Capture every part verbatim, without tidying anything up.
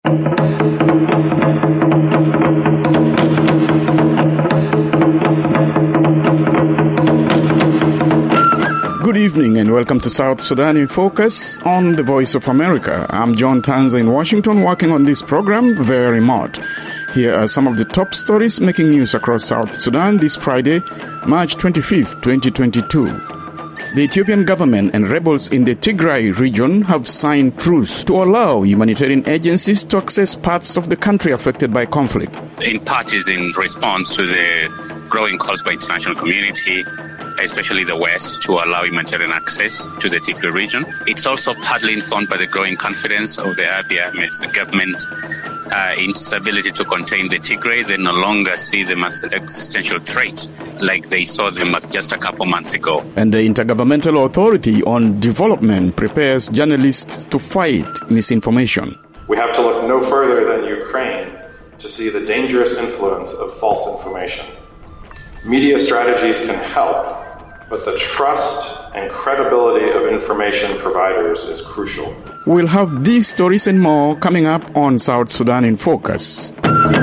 Good evening and welcome to South Sudan in Focus on the Voice of America. I'm John Tanza in Washington, working on this program very remote. Here are some of the top stories making news across South Sudan this Friday, March twenty-fifth, twenty twenty-two. The Ethiopian government and rebels in the Tigray region have signed truce to allow humanitarian agencies to access parts of the country affected by conflict. In part is in response to the growing calls by international community, especially the West, to allow humanitarian access to the Tigray region. It's also partly informed by the growing confidence of the Abiy Ahmed's government uh, in its ability to contain the Tigray. They no longer see them as an existential threat like they saw them just a couple months ago. And the Intergovernmental Authority on Development prepares journalists to fight misinformation. We have to look no further than Ukraine to see the dangerous influence of false information. Media strategies can help, but the trust and credibility of information providers is crucial. We'll have these stories and more coming up on South Sudan in Focus.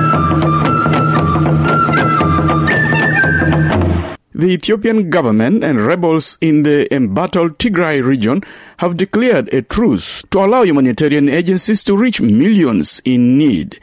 The Ethiopian government and rebels in the embattled Tigray region have declared a truce to allow humanitarian agencies to reach millions in need.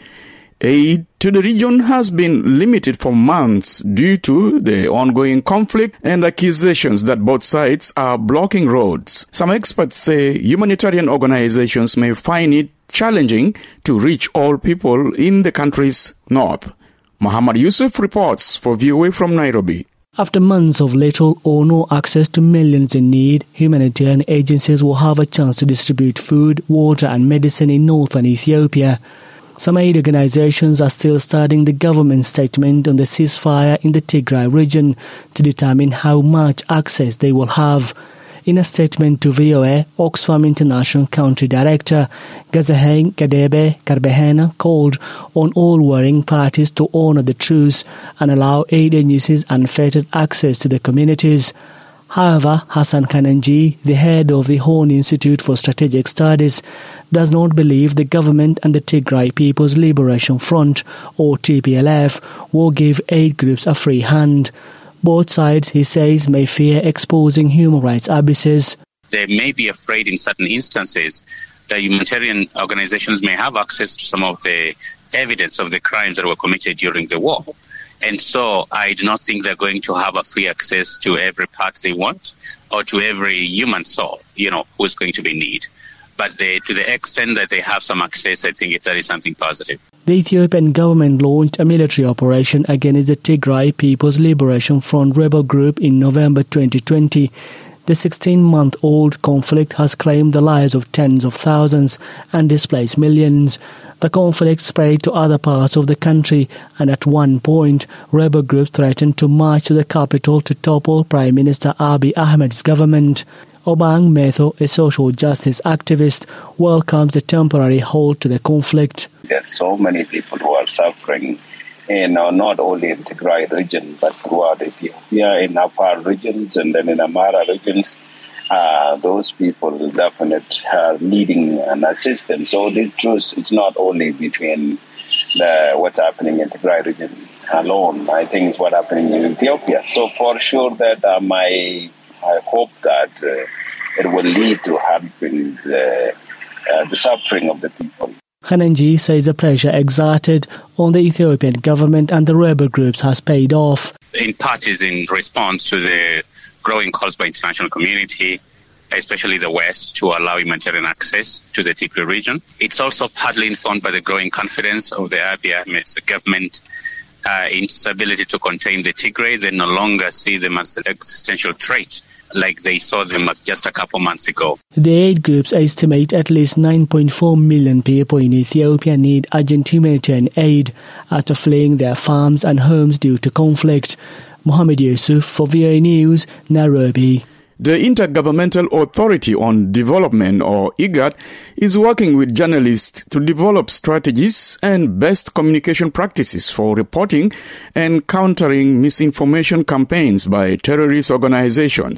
Aid to the region has been limited for months due to the ongoing conflict and accusations that both sides are blocking roads. Some experts say humanitarian organizations may find it challenging to reach all people in the country's north. Muhammad Yusuf reports for V O A from Nairobi. After months of little or no access to millions in need, humanitarian agencies will have a chance to distribute food, water and medicine in northern Ethiopia. Some aid organizations are still studying the government statement on the ceasefire in the Tigray region to determine how much access they will have. In a statement to V O A, Oxfam International Country Director Gezahegn Gadebe Karbehena called on all warring parties to honor the truce and allow aid agencies unfettered access to the communities. However, Hassan Kananji, the head of the Horn Institute for Strategic Studies, does not believe the government and the Tigray People's Liberation Front, or T P L F, will give aid groups a free hand. Both sides, he says, may fear exposing human rights abuses. They may be afraid in certain instances that humanitarian organizations may have access to some of the evidence of the crimes that were committed during the war. And so I do not think they're going to have a free access to every part they want or to every human soul, you know, who's going to be in need. But they, to the extent that they have some access, I think that is something positive. The Ethiopian government launched a military operation against the Tigray People's Liberation Front rebel group in November twenty twenty. The sixteen-month-old conflict has claimed the lives of tens of thousands and displaced millions. The conflict spread to other parts of the country, and at one point, rebel groups threatened to march to the capital to topple Prime Minister Abiy Ahmed's government. Obang Metho, a social justice activist, welcomes the temporary halt to the conflict. There are so many people who are suffering, in, uh, not only in the Tigray region, but throughout Ethiopia, in Afar regions and then in Amara regions. Uh, those people definitely are needing an assistance. So this truce is not only between the, what's happening in the Tigray region alone. I think it's what's happening in Ethiopia. So for sure that uh, my I hope that uh, it will lead to helping the, uh, the suffering of the people. Kananji says the pressure exerted on the Ethiopian government and the rebel groups has paid off. In part is in response to the growing calls by international community, especially the West, to allow humanitarian access to the Tigray region. It's also partly informed by the growing confidence of the Abiy Ahmed's government uh, in its ability to contain the Tigray. They no longer see them as an existential threat like they saw them just a couple months ago. The aid groups estimate at least nine point four million people in Ethiopia need urgent humanitarian aid after fleeing their farms and homes due to conflict. Mohammed Yusuf for V O A News, Nairobi. The Intergovernmental Authority on Development, or IGAD, is working with journalists to develop strategies and best communication practices for reporting and countering misinformation campaigns by terrorist organizations.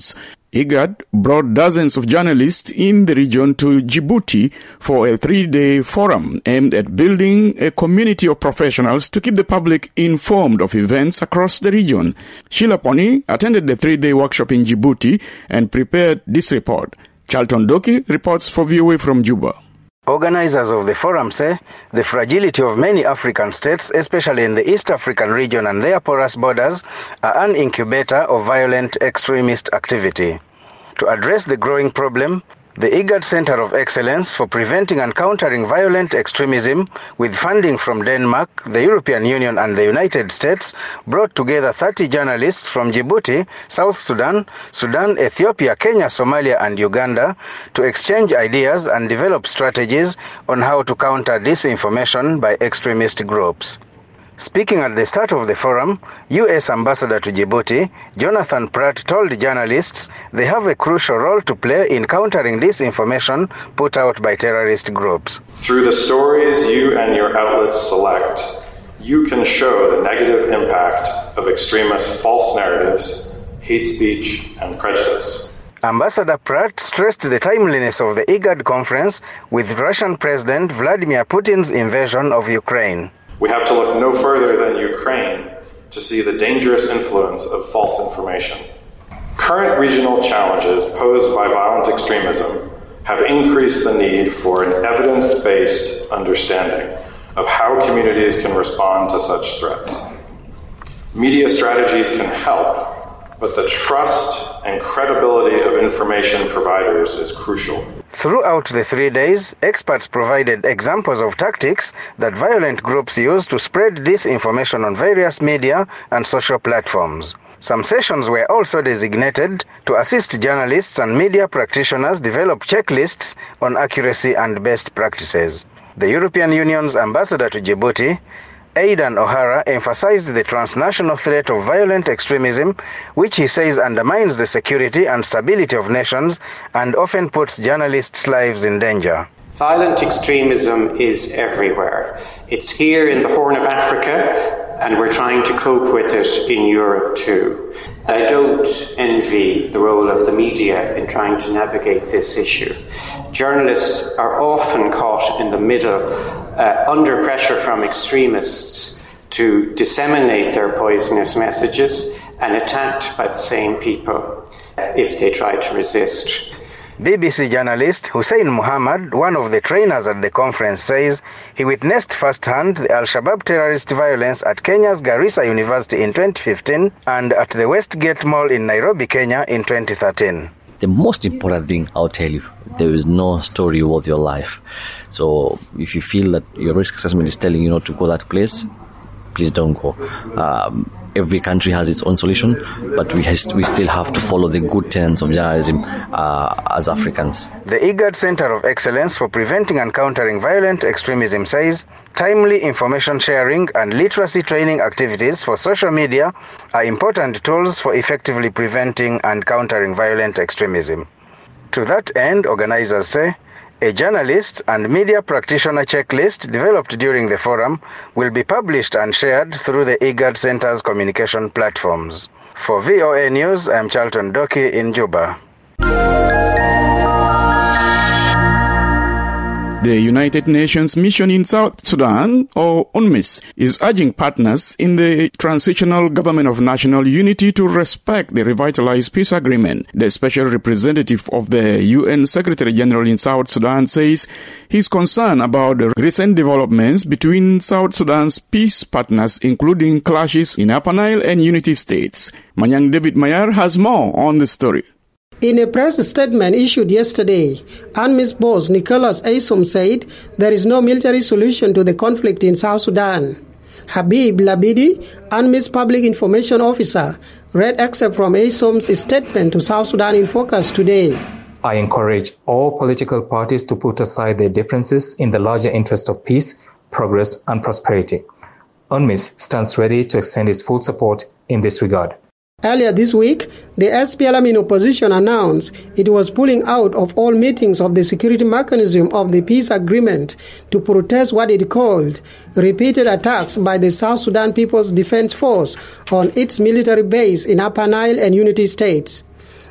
IGAD brought dozens of journalists in the region to Djibouti for a three-day forum aimed at building a community of professionals to keep the public informed of events across the region. Sheila Poni attended the three-day workshop in Djibouti and prepared this report. Charlton Doki reports for V O A from Juba. Organizers of the forum say the fragility of many African states, especially in the East African region and their porous borders, are an incubator of violent extremist activity. To address the growing problem, the IGAD Center of Excellence for Preventing and Countering Violent Extremism, with funding from Denmark, the European Union and the United States, brought together thirty journalists from Djibouti, South Sudan, Sudan, Ethiopia, Kenya, Somalia and Uganda to exchange ideas and develop strategies on how to counter disinformation by extremist groups. Speaking at the start of the forum, U S Ambassador to Djibouti, Jonathan Pratt, told journalists they have a crucial role to play in countering disinformation put out by terrorist groups. Through the stories you and your outlets select, you can show the negative impact of extremist false narratives, hate speech, and prejudice. Ambassador Pratt stressed the timeliness of the IGAD conference with Russian President Vladimir Putin's invasion of Ukraine. We have to look no further than Ukraine to see the dangerous influence of false information. Current regional challenges posed by violent extremism have increased the need for an evidence-based understanding of how communities can respond to such threats. Media strategies can help, but the trust and credibility of information providers is crucial. Throughout the three days, experts provided examples of tactics that violent groups use to spread disinformation on various media and social platforms. Some sessions were also designated to assist journalists and media practitioners develop checklists on accuracy and best practices. The European Union's ambassador to Djibouti, Aidan O'Hara, emphasized the transnational threat of violent extremism, which he says undermines the security and stability of nations and often puts journalists' lives in danger. Violent extremism is everywhere. It's here in the Horn of Africa, and we're trying to cope with it in Europe too. I don't envy the role of the media in trying to navigate this issue. Journalists are often caught in the middle, uh, under pressure from extremists to disseminate their poisonous messages and attacked by the same people if they try to resist. B B C journalist Hussein Muhammad, one of the trainers at the conference, says he witnessed firsthand the Al-Shabaab terrorist violence at Kenya's Garissa University in twenty fifteen and at the Westgate Mall in Nairobi, Kenya in twenty thirteen. The most important thing, I'll tell you, there is no story worth your life. So if you feel that your risk assessment is telling you not to go that place, please don't go. Um, every country has its own solution, but we has, we still have to follow the good tenets of journalism uh, as Africans. The IGAD Center of Excellence for Preventing and Countering Violent Extremism says timely information sharing and literacy training activities for social media are important tools for effectively preventing and countering violent extremism. To that end, organizers say a journalist and media practitioner checklist developed during the forum will be published and shared through the IGAD Center's communication platforms. For V O A News, I'm Charlton Doki in Juba. The United Nations Mission in South Sudan, or UNMISS, is urging partners in the Transitional Government of National Unity to respect the revitalized peace agreement. The special representative of the U N Secretary General in South Sudan says he's concerned about the recent developments between South Sudan's peace partners, including clashes in Upper Nile and Unity states. Manyang David Mayar has more on the story. In a press statement issued yesterday, UNMISS boss Nicholas Aysom said there is no military solution to the conflict in South Sudan. Habib Labidi, UNMISS Public Information Officer, read excerpt from Aysom's statement to South Sudan in Focus today. I encourage all political parties to put aside their differences in the larger interest of peace, progress, and prosperity. UNMISS stands ready to extend its full support in this regard. Earlier this week, the S P L M in opposition announced it was pulling out of all meetings of the security mechanism of the peace agreement to protest what it called repeated attacks by the South Sudan People's Defense Force on its military base in Upper Nile and Unity states.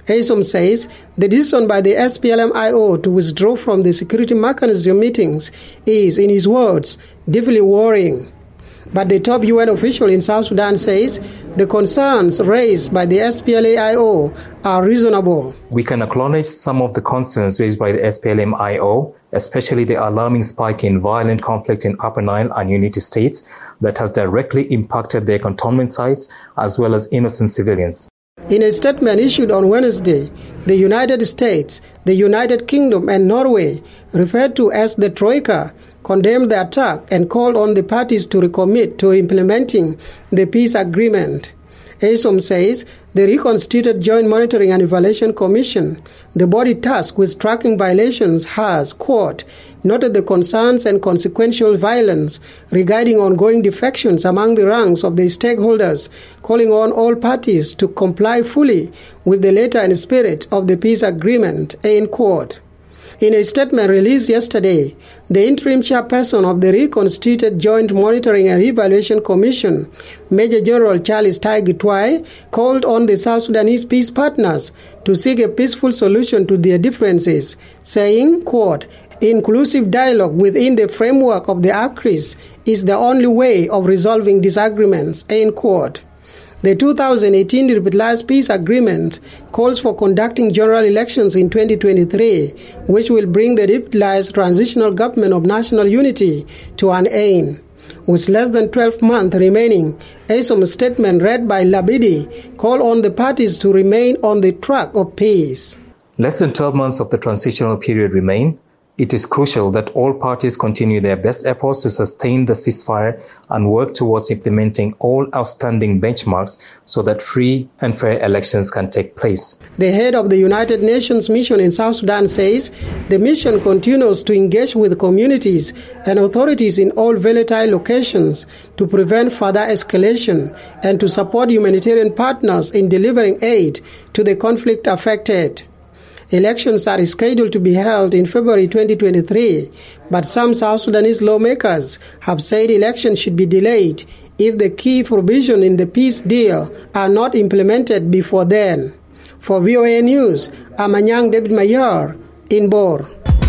ASOM says the decision by the S P L M I O to withdraw from the security mechanism meetings is, in his words, deeply worrying. But the top U N official in South Sudan says the concerns raised by the S P L A I O are reasonable. We can acknowledge some of the concerns raised by the S P L M I O, especially the alarming spike in violent conflict in Upper Nile and Unity states that has directly impacted their cantonment sites as well as innocent civilians. In a statement issued on Wednesday, the United States, the United Kingdom and Norway, referred to as the Troika, condemned the attack and called on the parties to recommit to implementing the peace agreement. ASOM says the reconstituted Joint Monitoring and Evaluation Commission, the body tasked with tracking violations, has, quote, noted the concerns and consequential violence regarding ongoing defections among the ranks of the stakeholders, calling on all parties to comply fully with the letter and spirit of the peace agreement, end quote. In a statement released yesterday, the interim chairperson of the reconstituted Joint Monitoring and Evaluation Commission, Major General Charles Taigi Twai, called on the South Sudanese peace partners to seek a peaceful solution to their differences, saying, quote, inclusive dialogue within the framework of the ACRIS is the only way of resolving disagreements, end quote. The two thousand eighteen Revitalized Peace Agreement calls for conducting general elections in twenty twenty-three, which will bring the revitalized transitional government of national unity to an end. With less than twelve months remaining, ASOM's statement read by Labidi called on the parties to remain on the track of peace. Less than twelve months of the transitional period remain. It is crucial that all parties continue their best efforts to sustain the ceasefire and work towards implementing all outstanding benchmarks so that free and fair elections can take place. The head of the United Nations mission in South Sudan says the mission continues to engage with communities and authorities in all volatile locations to prevent further escalation and to support humanitarian partners in delivering aid to the conflict affected. Elections are scheduled to be held in February twenty twenty-three, but some South Sudanese lawmakers have said elections should be delayed if the key provisions in the peace deal are not implemented before then. For V O A News, I'm Anyang David Mayer in Bor.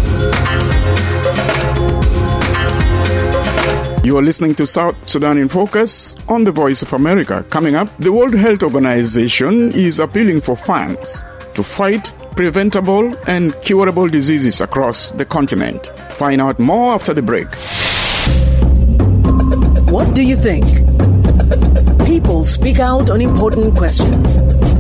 You are listening to South Sudan in Focus on the Voice of America. Coming up, the World Health Organization is appealing for funds to fight preventable and curable diseases across the continent. Find out more after the break. What do you think? People speak out on important questions.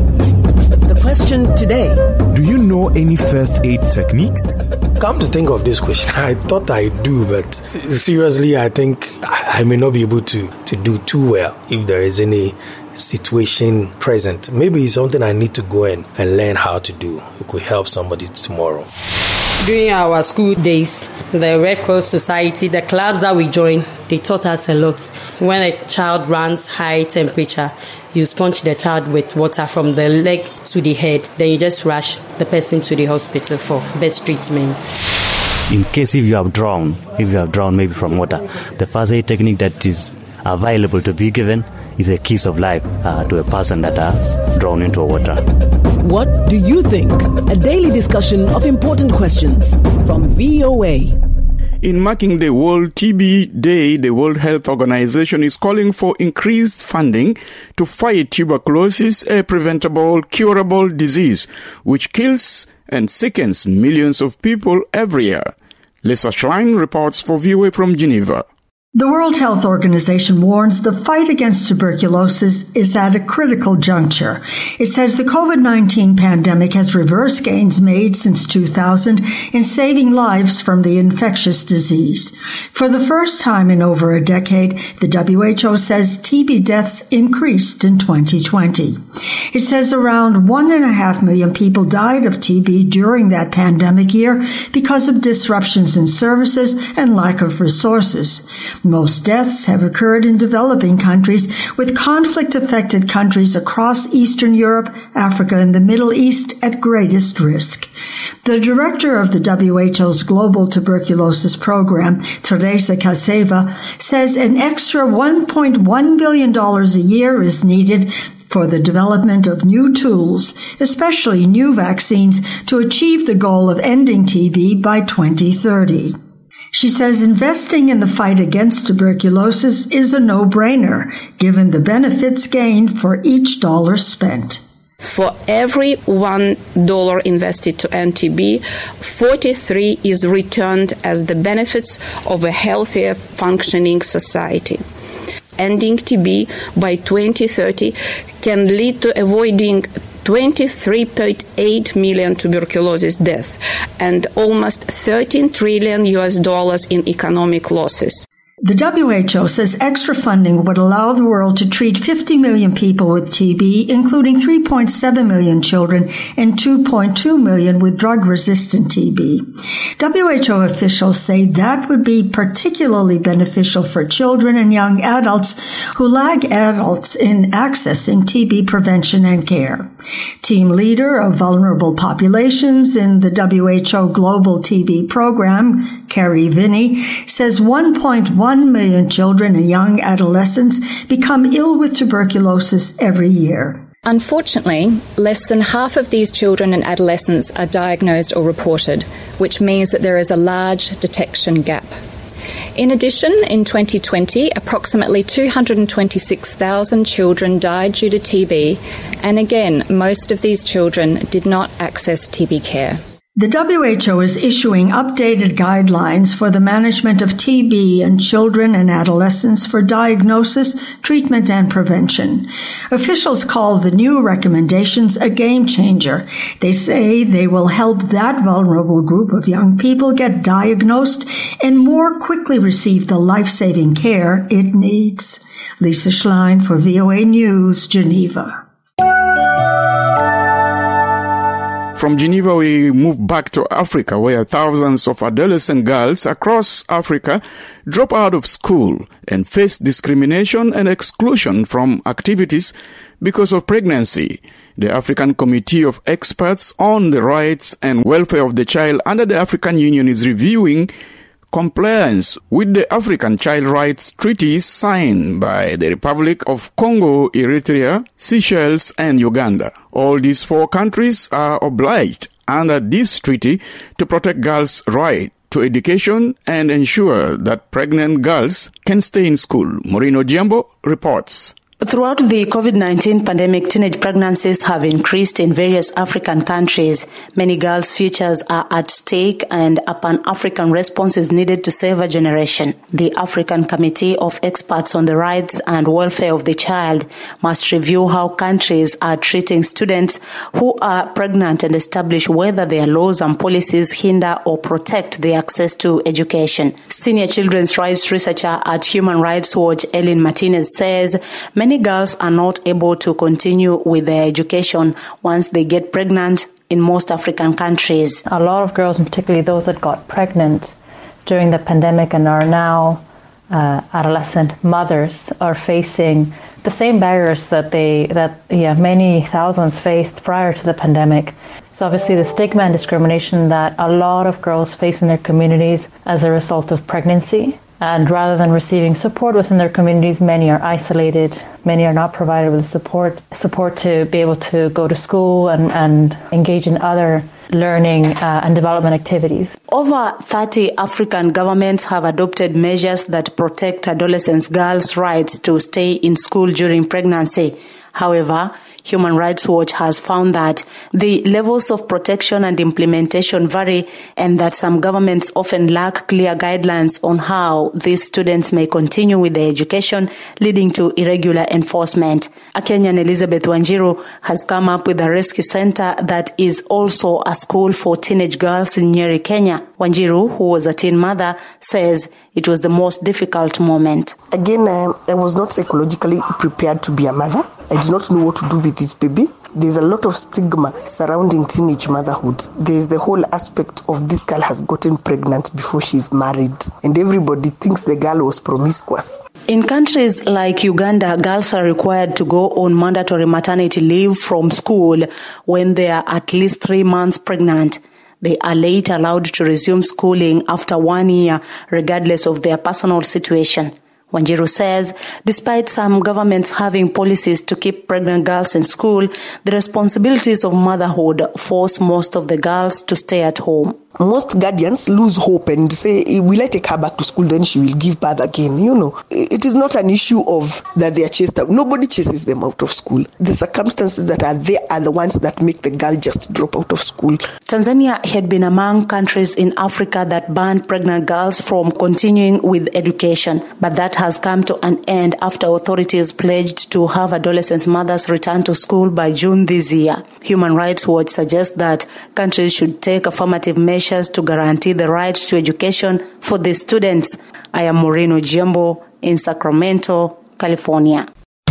The question today: do you know any first aid techniques? Come to think of this question, I thought I do, but seriously, I think I may not be able to, to do too well if there is any situation present. Maybe it's something I need to go in and learn how to do. It could help somebody tomorrow. During our school days, the Red Cross Society, the clubs that we joined, they taught us a lot. When a child runs high temperature, you sponge the child with water from the leg to the head. Then you just rush the person to the hospital for best treatment. In case if you have drowned, if you have drowned maybe from water, the first aid technique that is available to be given is a kiss of life uh, to a person that has drowned into water. What do you think? A daily discussion of important questions from V O A. In marking the World T B Day, the World Health Organization is calling for increased funding to fight tuberculosis, a preventable, curable disease which kills and sickens millions of people every year. Lisa Schlein reports for V O A from Geneva. The World Health Organization warns the fight against tuberculosis is at a critical juncture. It says the COVID nineteen pandemic has reversed gains made since two thousand in saving lives from the infectious disease. For the first time in over a decade, the W H O says T B deaths increased in twenty twenty. It says around one and a half million people died of T B during that pandemic year because of disruptions in services and lack of resources. Most deaths have occurred in developing countries, with conflict-affected countries across Eastern Europe, Africa, and the Middle East at greatest risk. The director of the W H O's Global Tuberculosis Program, Teresa Kaseva, says an extra one point one billion dollars a year is needed for the development of new tools, especially new vaccines, to achieve the goal of ending T B by twenty thirty. She says investing in the fight against tuberculosis is a no-brainer, given the benefits gained for each dollar spent. For every one dollar invested to end T B, forty-three is returned as the benefits of a healthier, functioning society. Ending T B by twenty thirty can lead to avoiding twenty-three point eight million tuberculosis deaths and almost thirteen trillion U S dollars in economic losses. The W H O says extra funding would allow the world to treat fifty million people with T B, including three point seven million children and two point two million with drug-resistant T B. W H O officials say that would be particularly beneficial for children and young adults who lag adults in accessing T B prevention and care. Team leader of vulnerable populations in the W H O Global T B Program, Carrie Vinnie, says one point one million children and young adolescents become ill with tuberculosis every year. Unfortunately, less than half of these children and adolescents are diagnosed or reported, which means that there is a large detection gap. In addition, in twenty twenty, approximately two hundred twenty-six thousand children died due to T B, and again, most of these children did not access T B care. The W H O is issuing updated guidelines for the management of T B in children and adolescents for diagnosis, treatment, and prevention. Officials call the new recommendations a game changer. They say they will help that vulnerable group of young people get diagnosed and more quickly receive the life-saving care it needs. Lisa Schlein for V O A News, Geneva. From Geneva, we move back to Africa, where thousands of adolescent girls across Africa drop out of school and face discrimination and exclusion from activities because of pregnancy. The African Committee of Experts on the Rights and Welfare of the Child under the African Union is reviewing compliance with the African Child Rights Treaty signed by the Republic of Congo, Eritrea, Seychelles, and Uganda. All these four countries are obliged under this treaty to protect girls' right to education and ensure that pregnant girls can stay in school. Morino Diambo reports. Throughout the COVID nineteen pandemic, teenage pregnancies have increased in various African countries. Many girls' futures are at stake, and a Pan-African response is needed to save a generation. The African Committee of Experts on the Rights and Welfare of the Child must review how countries are treating students who are pregnant and establish whether their laws and policies hinder or protect their access to education. Senior children's rights researcher at Human Rights Watch, Ellen Martinez, says many girls are not able to continue with their education once they get pregnant in most African countries. A lot of girls, and particularly those that got pregnant during the pandemic and are now uh, adolescent mothers, are facing the same barriers that they that yeah many thousands faced prior to the pandemic. So obviously the stigma and discrimination that a lot of girls face in their communities as a result of pregnancy. And rather than receiving support within their communities, many are isolated, many are not provided with support, support to be able to go to school and, and engage in other learning uh, and development activities. Over thirty African governments have adopted measures that protect adolescent girls' rights to stay in school during pregnancy. However, Human Rights Watch has found that the levels of protection and implementation vary, and that some governments often lack clear guidelines on how these students may continue with their education, leading to irregular enforcement. A Kenyan, Elizabeth Wanjiru, has come up with a rescue center that is also a school for teenage girls in Nyeri, Kenya. Wanjiru, who was a teen mother, says it was the most difficult moment. Again, uh, I was not psychologically prepared to be a mother. I did not know what to do with this baby. There's a lot of stigma surrounding teenage motherhood. There's the whole aspect of this girl has gotten pregnant before she's married, and everybody thinks the girl was promiscuous. In countries like Uganda, girls are required to go on mandatory maternity leave from school when they are at least three months pregnant. They are later allowed to resume schooling after one year, regardless of their personal situation. Wanjiru says, despite some governments having policies to keep pregnant girls in school, the responsibilities of motherhood force most of the girls to stay at home. Most guardians lose hope and say, will I take her back to school, then she will give birth again. You know, it is not an issue of that they are chased out. Nobody chases them out of school. The circumstances that are there are the ones that make the girl just drop out of school. Tanzania had been among countries in Africa that banned pregnant girls from continuing with education, but that has come to an end after authorities pledged to have adolescent mothers return to school by June this year. Human Rights Watch suggests that countries should take affirmative measures to guarantee the right to education for the students. I am Moreno Jembo in Sacramento, California.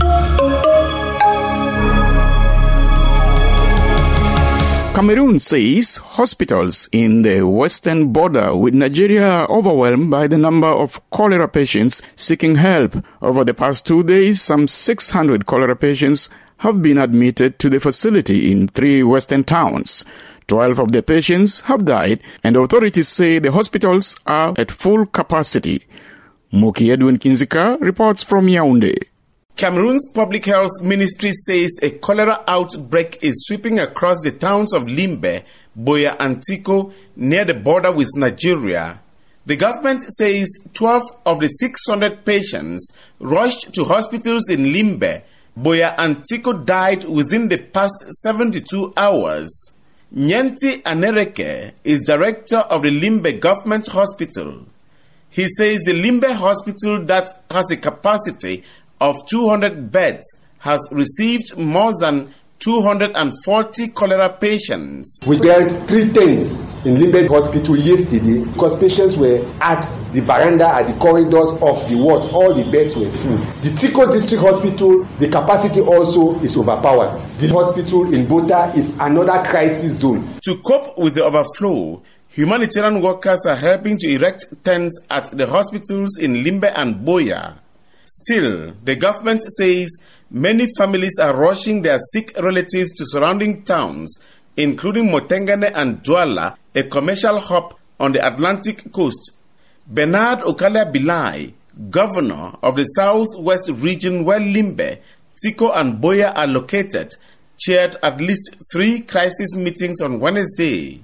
Cameroon says hospitals in the western border with Nigeria are overwhelmed by the number of cholera patients seeking help. Over the past two days, some six hundred cholera patients have been admitted to the facility in three western towns. Twelve of the patients have died, and authorities say the hospitals are at full capacity. Muki Edwin Kinzika reports from Yaoundé. Cameroon's Public Health Ministry says a cholera outbreak is sweeping across the towns of Limbe, Boya and Tiko near the border with Nigeria. The government says twelve of the six hundred patients rushed to hospitals in Limbe, Boya and Tiko died within the past seventy-two hours. Nyenti Anereke is director of the Limbe Government Hospital. He says the Limbe Hospital, that has a capacity of two hundred beds, has received more than two hundred forty cholera patients. We got three tents in Limbe Hospital yesterday because patients were at the veranda, at the corridors of the wards. All the beds were full. The Tiko District Hospital, the capacity also is overpowered. The hospital in Bota is another crisis zone. To cope with the overflow, humanitarian workers are helping to erect tents at the hospitals in Limbe and Boya. Still, the government says many families are rushing their sick relatives to surrounding towns, including Motengane and Douala, a commercial hub on the Atlantic coast. Bernard Okalia Bilai, governor of the southwest region where Limbe, Tiko and Boya are located, chaired at least three crisis meetings on Wednesday.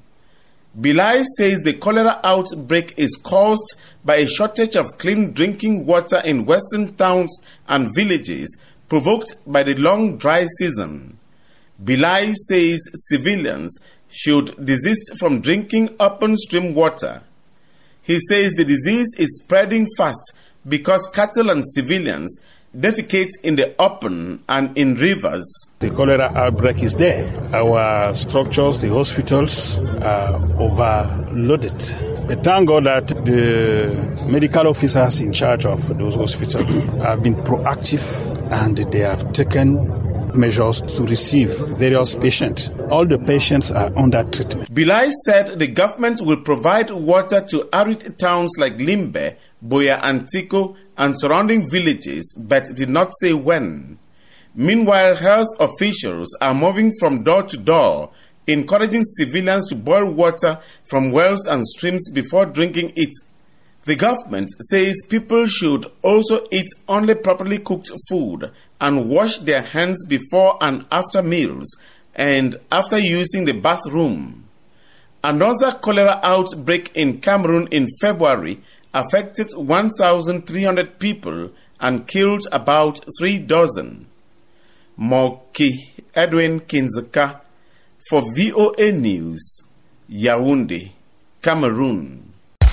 Bilai says the cholera outbreak is caused by a shortage of clean drinking water in western towns and villages provoked by the long dry season. Bilai says civilians should desist from drinking open stream water. He says the disease is spreading fast because cattle and civilians defecate in the open and in rivers. The cholera outbreak is there. Our structures, the hospitals, are overloaded. But thank God that the medical officers in charge of those hospitals have been proactive and they have taken measures to receive various patients. All the patients are under treatment. Bilai said the government will provide water to arid towns like Limbe, Boya and Tiko and surrounding villages, but did not say when. Meanwhile, health officials are moving from door to door, encouraging civilians to boil water from wells and streams before drinking it. The government says people should also eat only properly cooked food and wash their hands before and after meals and after using the bathroom. Another cholera outbreak in Cameroon in February affected one thousand three hundred people and killed about three dozen. Moki Edwin Kinzaka for V O A News, Yaoundé, Cameroon.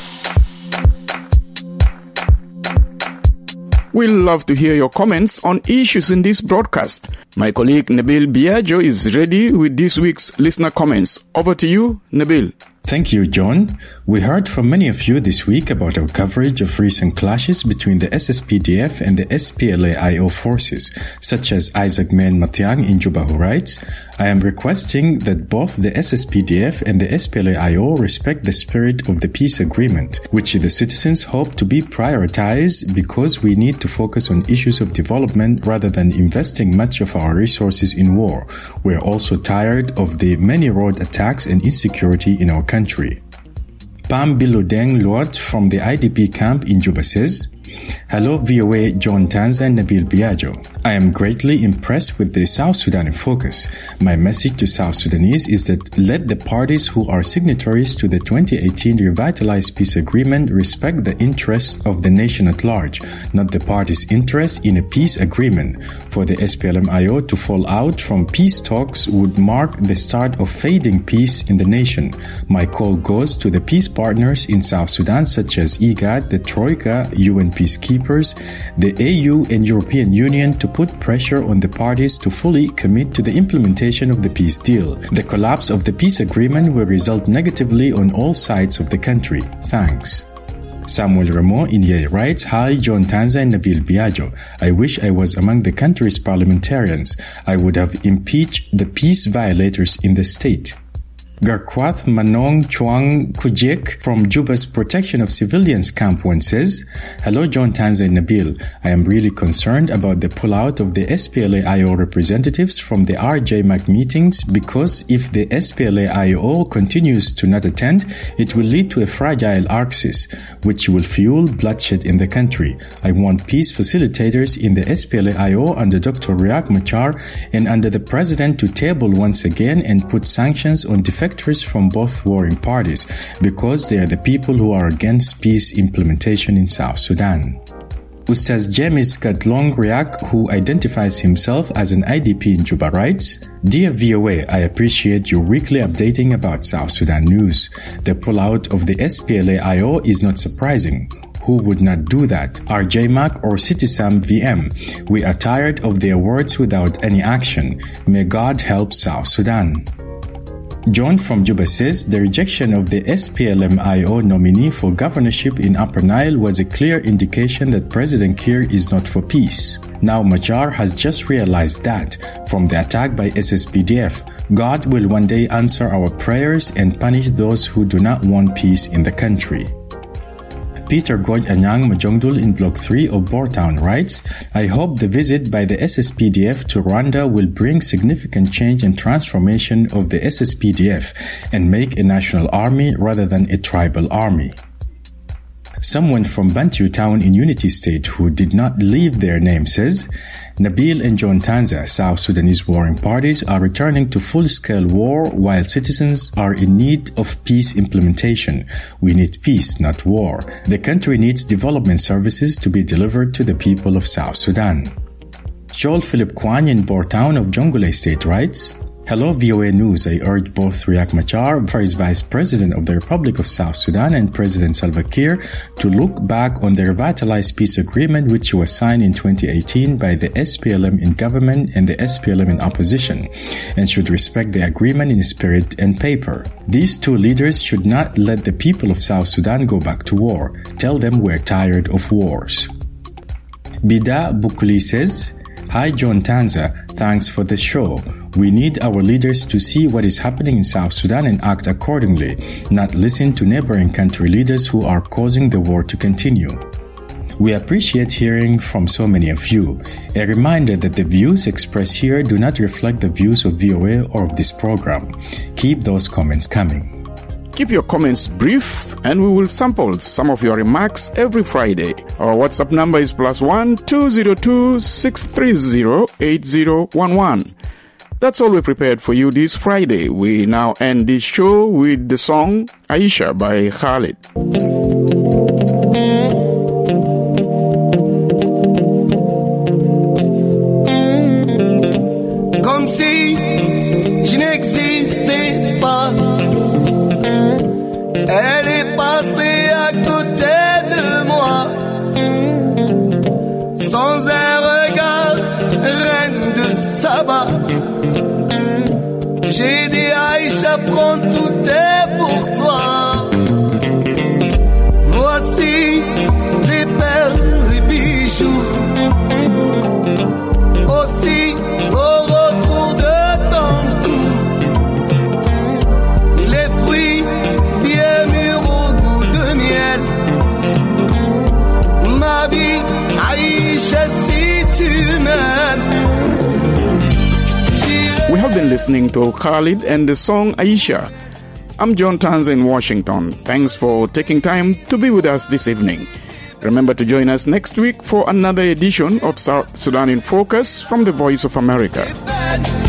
We'll love to hear your comments on issues in this broadcast. My colleague Nabil Biagio is ready with this week's listener comments. Over to you, Nabil. Thank you, John. We heard from many of you this week about our coverage of recent clashes between the S S P D F and the S P L A I O forces, such as Isaac Men Matiang in Juba, who writes, I am requesting that both the S S P D F and the S P L A I O respect the spirit of the peace agreement, which the citizens hope to be prioritized because we need to focus on issues of development rather than investing much of our resources in war. We're also tired of the many road attacks and insecurity in our country. Country. Pam Bilodeng Luot from the I D P camp in Juba says, Hello V O A, John Tanza and Nabil Biagio. I am greatly impressed with the South Sudan in focus. My message to South Sudanese is that let the parties who are signatories to the twenty eighteen Revitalized Peace Agreement respect the interests of the nation at large, not the party's interest in a peace agreement. For the S P L M I O to fall out from peace talks would mark the start of fading peace in the nation. My call goes to the peace partners in South Sudan such as IGAD, the Troika, U N Peacekeepers, the A U and European Union to put pressure on the parties to fully commit to the implementation of the peace deal. The collapse of the peace agreement will result negatively on all sides of the country. Thanks. Samuel Ramo in Yei writes, Hi, John Tanza and Nabil Biagio. I wish I was among the country's parliamentarians. I would have impeached the peace violators in the state. Garkwath Manong Chuang Kujek from Juba's Protection of Civilians Camp one says, Hello John Tanza and Nabil. I am really concerned about the pullout of the S P L A I O representatives from the R J M A C meetings because if the S P L A I O continues to not attend, it will lead to a fragile axis, which will fuel bloodshed in the country. I want peace facilitators in the S P L A I O under Doctor Riek Machar and under the President to table once again and put sanctions on defectors from both warring parties because they are the people who are against peace implementation in South Sudan. Ustaz James Gadlong Riak, who identifies himself as an I D P in Juba, writes, Dear V O A, I appreciate your weekly updating about South Sudan news. The pullout of the S P L A I O is not surprising. Who would not do that? R J M A C or Citisam V M? We are tired of their words without any action. May God help South Sudan. John from Juba says the rejection of the S P L M I O nominee for governorship in Upper Nile was a clear indication that President Kiir is not for peace. Now Machar has just realized that from the attack by S S P D F, God will one day answer our prayers and punish those who do not want peace in the country. Peter Goj Anyang Majongdul in Block three of Bourtown writes, I hope the visit by the S S P D F to Rwanda will bring significant change and transformation of the S S P D F and make a national army rather than a tribal army. Someone from Bantu town in Unity State who did not leave their name says, Nabil and John Tanza, South Sudanese warring parties are returning to full-scale war while citizens are in need of peace implementation. We need peace, not war. The country needs development services to be delivered to the people of South Sudan. Joel Philip Kwan in Bourtown of Jonglei State writes, Hello V O A News. I urge both Riek Machar, Vice Vice President of the Republic of South Sudan, and President Salva Kiir to look back on the revitalized peace agreement which was signed in twenty eighteen by the S P L M in government and the S P L M in opposition, and should respect the agreement in spirit and paper. These two leaders should not let the people of South Sudan go back to war. Tell them we're tired of wars. Bida Bukuli says, Hi John Tanza, thanks for the show. We need our leaders to see what is happening in South Sudan and act accordingly, not listen to neighboring country leaders who are causing the war to continue. We appreciate hearing from so many of you. A reminder that the views expressed here do not reflect the views of V O A or of this program. Keep those comments coming. Keep your comments brief and we will sample some of your remarks every Friday. Our WhatsApp number is plus one two zero two six three zero eight zero one one. That's all we prepared for you this Friday. We now end this show with the song Aisha by Khalid. Comme si je n'existais pas, elle est passée à côté de moi, sans un regard, reine de Saba. J'ai dit Aïcha, prends tout est pour toi. Voici les perles, les bijoux, aussi au retour de ton cou, les fruits bien mûrs au goût de miel. Ma vie, Aïcha, si tu m'aimes. We have been listening to Khalid and the song Aisha. I'm John Tanza in Washington. Thanks for taking time to be with us this evening. Remember to join us next week for another edition of South Sudan in Focus from the Voice of America.